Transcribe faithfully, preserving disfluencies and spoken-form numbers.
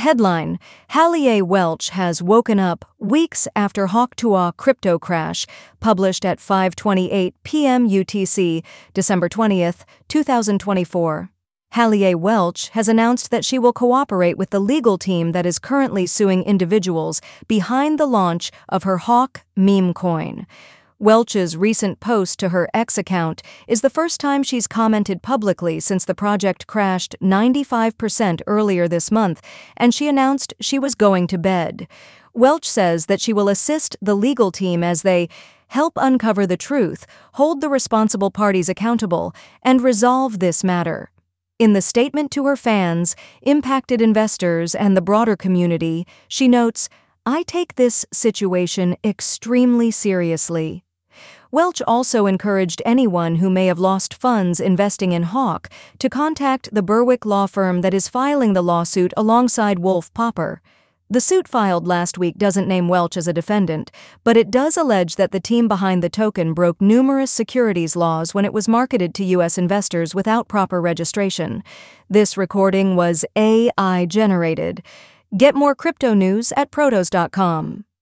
Headline: Hallie Welch has woken up weeks after Hawk-Tuah crypto crash, published at five twenty-eight p m U T C, December twentieth, two thousand twenty-four. Hallie Welch has announced that she will cooperate with the legal team that is currently suing individuals behind the launch of her Hawk meme coin. Welch's recent post to her X account is the first time she's commented publicly since the project crashed ninety-five percent earlier this month, and she announced she was going to bed. Welch says that she will assist the legal team as they help uncover the truth, hold the responsible parties accountable, and resolve this matter. In the statement to her fans, impacted investors, and the broader community, she notes, "I take this situation extremely seriously." Welch also encouraged anyone who may have lost funds investing in Hawk to contact the Berwick law firm that is filing the lawsuit alongside Wolf Popper. The suit filed last week doesn't name Welch as a defendant, but it does allege that the team behind the token broke numerous securities laws when it was marketed to U S investors without proper registration. This recording was A I generated. Get more crypto news at protos dot com.